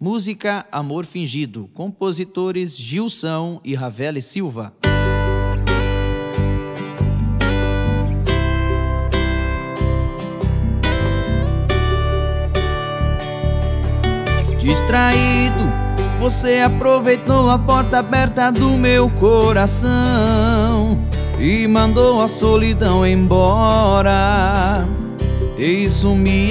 Música Amor Fingido, compositores Gilson e Ravele Silva. Distraído, você aproveitou a porta aberta do meu coração e mandou a solidão embora. Isso me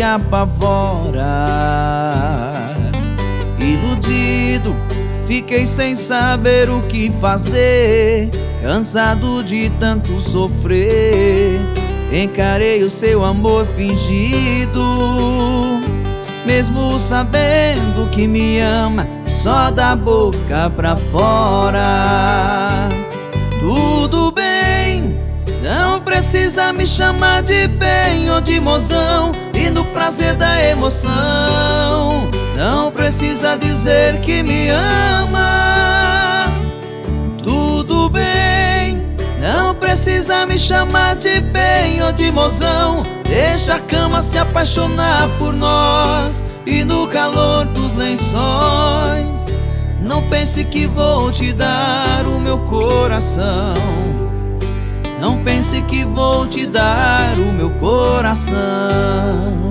apavora. Iludido, fiquei sem saber o que fazer, cansado de tanto sofrer. Encarei o seu amor fingido, mesmo sabendo que me ama só da boca pra fora. Tudo bem, não precisa me chamar de bem ou de mozão, e no prazer da emoção não precisa dizer que me ama. Tudo bem, não precisa me chamar de bem ou de mozão, deixa a cama se apaixonar por nós e no calor dos lençóis. Não pense que vou te dar o meu coração, não pense que vou te dar o meu coração.